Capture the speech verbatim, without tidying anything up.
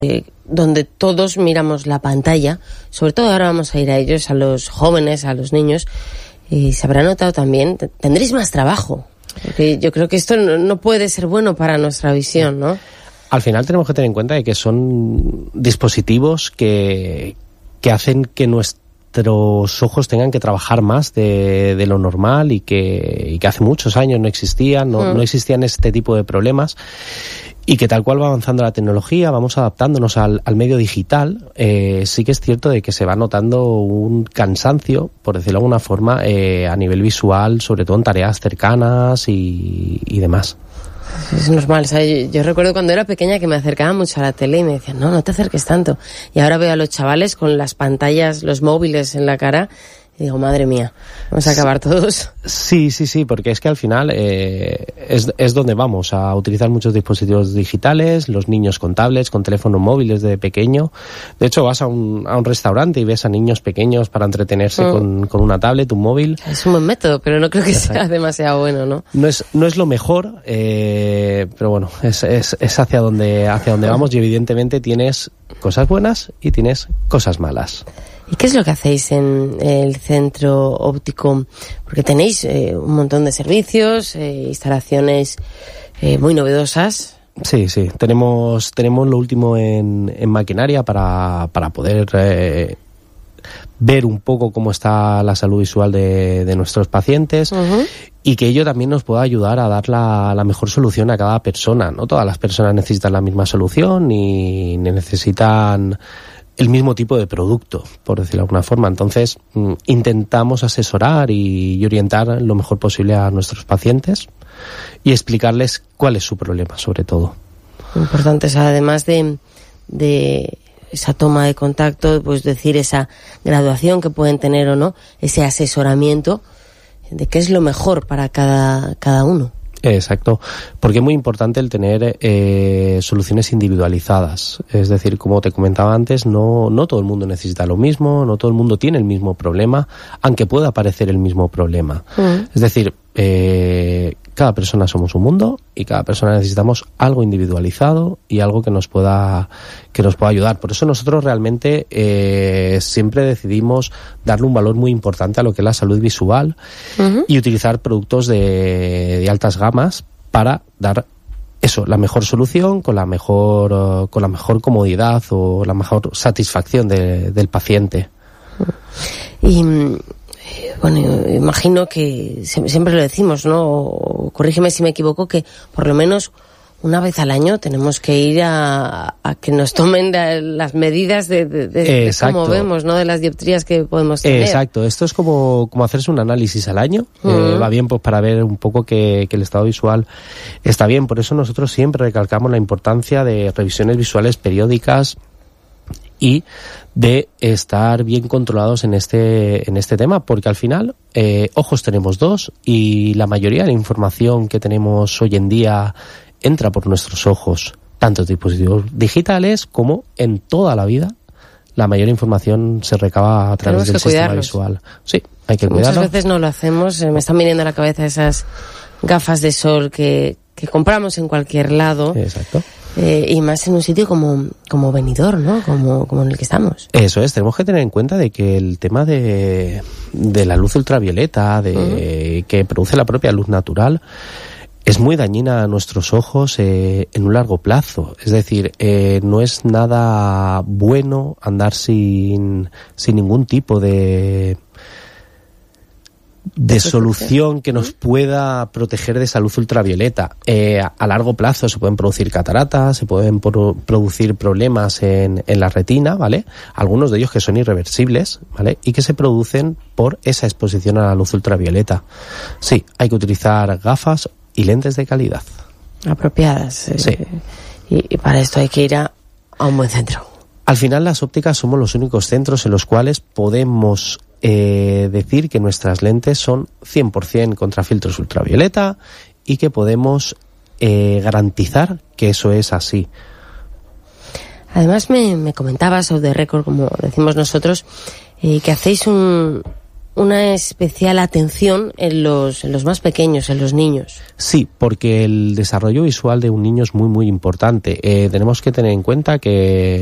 eh, donde todos miramos la pantalla, sobre todo ahora vamos a ir a ellos, a los jóvenes, a los niños, y se habrá notado también, tendréis más trabajo, porque yo creo que esto no, no puede ser bueno para nuestra visión, ¿no? Al final tenemos que tener en cuenta de que son dispositivos que, que hacen que nuestros ojos tengan que trabajar más de, de lo normal y que, y que hace muchos años no existían, no, mm. no existían este tipo de problemas. Y que tal cual va avanzando la tecnología, vamos adaptándonos al, al medio digital, eh, sí que es cierto de que se va notando un cansancio, por decirlo de alguna forma, eh, a nivel visual, sobre todo en tareas cercanas y, y demás. Es normal, o sea, yo, yo recuerdo cuando era pequeña que me acercaba mucho a la tele y me decían, no, no te acerques tanto. Y ahora veo a los chavales con las pantallas, los móviles en la cara, y digo, madre mía, vamos a acabar todos. Sí, sí, sí, porque es que al final eh, es, es donde vamos a utilizar muchos dispositivos digitales, los niños con tablets, con teléfonos móviles de pequeño. De hecho, vas a un, a un restaurante y ves a niños pequeños para entretenerse mm. con, con una tablet, un móvil. Es un buen método, pero no creo que sea demasiado bueno, ¿no? No es, no es lo mejor, eh, pero bueno, es, es, es hacia donde, hacia donde vamos y evidentemente tienes cosas buenas y tienes cosas malas. ¿Y qué es lo que hacéis en el centro óptico? Porque tenéis eh, un montón de servicios, eh, instalaciones eh, muy novedosas. Sí, sí. Tenemos tenemos lo último en, en maquinaria para, para poder eh, ver un poco cómo está la salud visual de, de nuestros pacientes uh-huh. y que ello también nos pueda ayudar a dar la, la mejor solución a cada persona. No todas las personas necesitan la misma solución ni, ni necesitan el mismo tipo de producto, por decirlo de alguna forma. Entonces, mm, intentamos asesorar y, y orientar lo mejor posible a nuestros pacientes y explicarles cuál es su problema, sobre todo. Importante, o sea, además de, de esa toma de contacto, pues decir esa graduación que pueden tener o no, ese asesoramiento de qué es lo mejor para cada, cada uno. Exacto, porque es muy importante el tener eh, soluciones individualizadas. Es decir, como te comentaba antes, no, no todo el mundo necesita lo mismo, no todo el mundo tiene el mismo problema, aunque pueda parecer el mismo problema. Mm. Es decir, eh, cada persona somos un mundo y cada persona necesitamos algo individualizado y algo que nos pueda que nos pueda ayudar. Por eso nosotros realmente eh, siempre decidimos darle un valor muy importante a lo que es la salud visual uh-huh. y utilizar productos de, de altas gamas para dar eso, la mejor solución con la mejor uh, con la mejor comodidad o la mejor satisfacción de, del paciente. Y bueno, imagino que siempre lo decimos, ¿no? Corrígeme si me equivoco, que por lo menos una vez al año tenemos que ir a, a que nos tomen las medidas de, de, de, de cómo vemos, ¿no? De las dioptrías que podemos tener. Exacto, esto es como, como hacerse un análisis al año. Uh-huh. Eh, va bien pues para ver un poco que, que el estado visual está bien. Por eso nosotros siempre recalcamos la importancia de revisiones visuales periódicas y de estar bien controlados en este en este tema, porque al final eh, ojos tenemos dos y la mayoría de la información que tenemos hoy en día entra por nuestros ojos, tanto en dispositivos digitales como en toda la vida. La mayor información se recaba a través del sistema cuidarlos. Visual. Sí, hay que cuidarlo. Muchas veces no lo hacemos. Me están viniendo a la cabeza esas gafas de sol que, que compramos en cualquier lado. Exacto. Eh, y más en un sitio como, como Benidorm, ¿no? Como, como en el que estamos. Eso es, tenemos que tener en cuenta de que el tema de, de la luz ultravioleta, de uh-huh. que produce la propia luz natural, es muy dañina a nuestros ojos eh, en un largo plazo. Es decir, eh, no es nada bueno andar sin, sin ningún tipo de... de solución que nos pueda proteger de esa luz ultravioleta. Eh, a largo plazo se pueden producir cataratas, se pueden pro- producir problemas en, en la retina, ¿vale? Algunos de ellos que son irreversibles, ¿vale? Y que se producen por esa exposición a la luz ultravioleta. Sí, hay que utilizar gafas y lentes de calidad. Apropiadas. Eh, sí. Y, y para esto hay que ir a, a un buen centro. Al final las ópticas somos los únicos centros en los cuales podemos Eh, decir que nuestras lentes son cien por ciento contra filtros ultravioleta y que podemos eh, garantizar que eso es así. Además me, me comentabas, off the record, como decimos nosotros, eh, que hacéis un, una especial atención en los, en los más pequeños, en los niños. Sí, porque el desarrollo visual de un niño es muy, muy importante. Eh, tenemos que tener en cuenta que